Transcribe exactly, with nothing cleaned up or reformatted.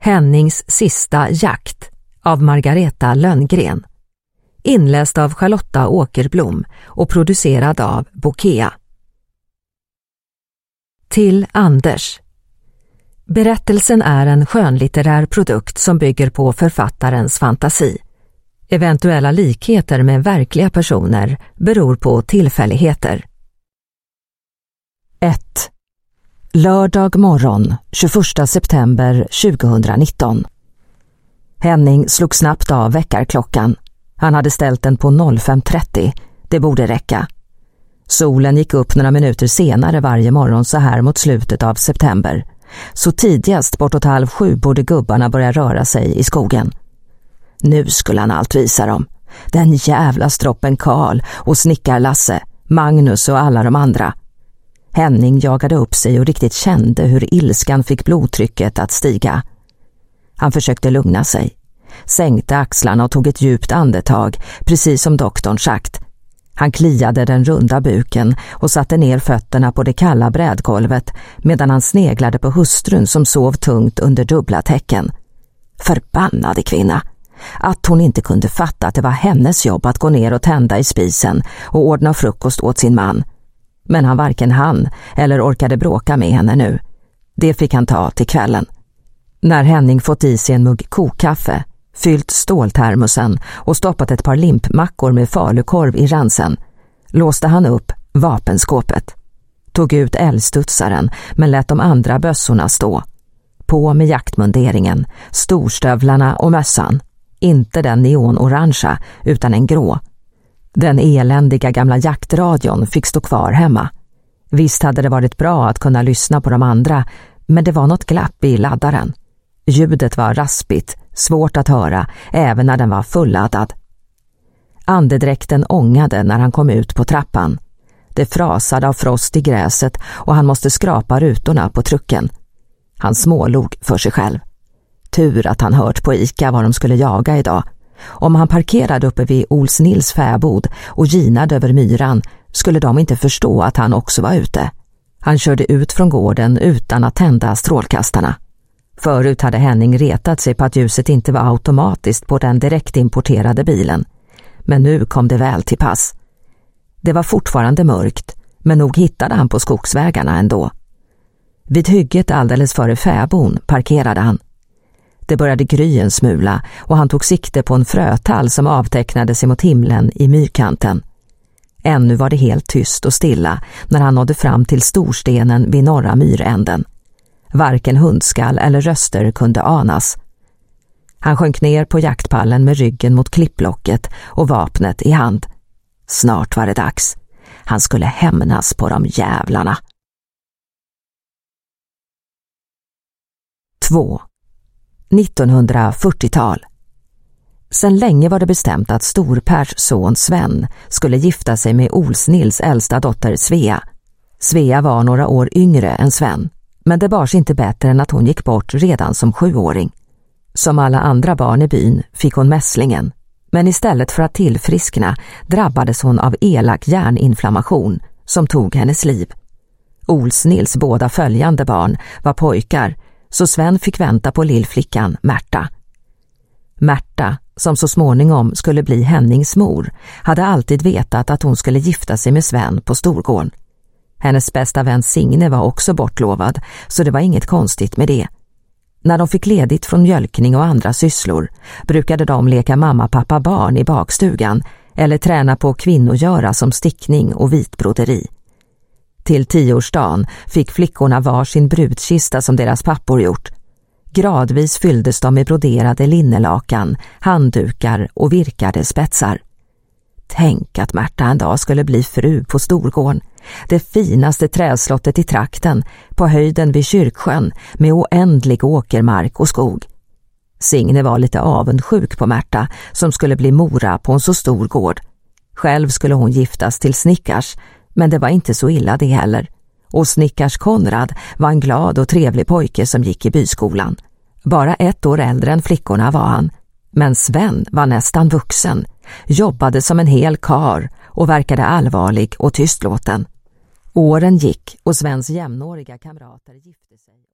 Hennings sista jakt av Margareta Lönngren. Inläst av Charlotta Åkerblom och producerad av Bokea. Till Anders. Berättelsen är en skönlitterär produkt som bygger på författarens fantasi. Eventuella likheter med verkliga personer beror på tillfälligheter. ett. Lördag morgon, tjugoförsta september tjugohundranitton. Henning slog snabbt av väckarklockan. Han hade ställt den på fem trettio. Det borde räcka. Solen gick upp några minuter senare varje morgon så här mot slutet av september. Så tidigast bortåt halv sju borde gubbarna börja röra sig i skogen. Nu skulle han allt visa dem. Den jävla stroppen Karl och snickar Lasse, Magnus och alla de andra. Henning jagade upp sig och riktigt kände hur ilskan fick blodtrycket att stiga. Han försökte lugna sig. Sänkte axlarna och tog ett djupt andetag, precis som doktorn sagt. Han kliade den runda buken och satte ner fötterna på det kalla brädgolvet medan han sneglade på hustrun som sov tungt under dubbla täcken. Förbannade kvinna! Att hon inte kunde fatta att det var hennes jobb att gå ner och tända i spisen och ordna frukost åt sin man. Men han varken hann eller orkade bråka med henne nu. Det fick han ta till kvällen. När Henning fått i sig en mugg kokkaffe, fyllt ståltermosen och stoppat ett par limpmackor med falukorv i ransen, låste han upp vapenskåpet. Tog ut älgstudsaren men lät de andra bössorna stå. På med jaktmunderingen, storstövlarna och mössan. Inte den neonorangea utan en grå. Den eländiga gamla jaktradion fick stå kvar hemma. Visst hade det varit bra att kunna lyssna på de andra, men det var något glapp i laddaren. Ljudet var raspigt, svårt att höra, även när den var fulladdad. Andedräkten ångade när han kom ut på trappan. Det frasade av frost i gräset och han måste skrapa rutorna på trucken. Han smålog för sig själv. Tur att han hört på Ica vad de skulle jaga idag. Om han parkerade uppe vid Ols Nils fäbod och ginade över myran skulle de inte förstå att han också var ute. Han körde ut från gården utan att tända strålkastarna. Förut hade Henning retat sig på att ljuset inte var automatiskt på den direktimporterade bilen. Men nu kom det väl till pass. Det var fortfarande mörkt, men nog hittade han på skogsvägarna ändå. Vid hygget alldeles före fäbon parkerade han. Det började gry en smula och han tog sikte på en frötall som avtecknade sig mot himlen i myrkanten. Ännu var det helt tyst och stilla när han nådde fram till storstenen vid norra myränden. Varken hundskall eller röster kunde anas. Han sjönk ner på jaktpallen med ryggen mot klipplocket och vapnet i hand. Snart var det dags. Han skulle hämnas på de jävlarna. två. nittonhundrafyrtiotal. Sen länge var det bestämt att Storpers son Sven skulle gifta sig med Ols Nils äldsta dotter Svea. Svea var några år yngre än Sven, men det bars inte bättre än att hon gick bort redan som sjuåring. Som alla andra barn i byn fick hon mässlingen, men istället för att tillfriskna drabbades hon av elak hjärninflammation som tog hennes liv. Ols Nils båda följande barn var pojkar, så Sven fick vänta på lillflickan Märta. Märta, som så småningom skulle bli Hennings mor, hade alltid vetat att hon skulle gifta sig med Sven på Storgården. Hennes bästa vän Signe var också bortlovad, så det var inget konstigt med det. När de fick ledigt från mjölkning och andra sysslor brukade de leka mamma, pappa, barn i bakstugan eller träna på kvinnogöra som stickning och vitbroderi. Till tioårsdagen fick flickorna var sin brudkista som deras pappor gjort. Gradvis fylldes de med broderade linnelakan, handdukar och virkade spetsar. Tänk att Märta en dag skulle bli fru på Storgården, det finaste träslottet i trakten, på höjden vid kyrksjön med oändlig åkermark och skog. Signe var lite avundsjuk på Märta som skulle bli mora på en så stor gård. Själv skulle hon giftas till Snickars, men det var inte så illa det heller. Och Snickars Konrad var en glad och trevlig pojke som gick i byskolan. Bara ett år äldre än flickorna var han. Men Sven var nästan vuxen, jobbade som en hel kar och verkade allvarlig och tystlåten. Åren gick och Svens jämnåriga kamrater gifte sig.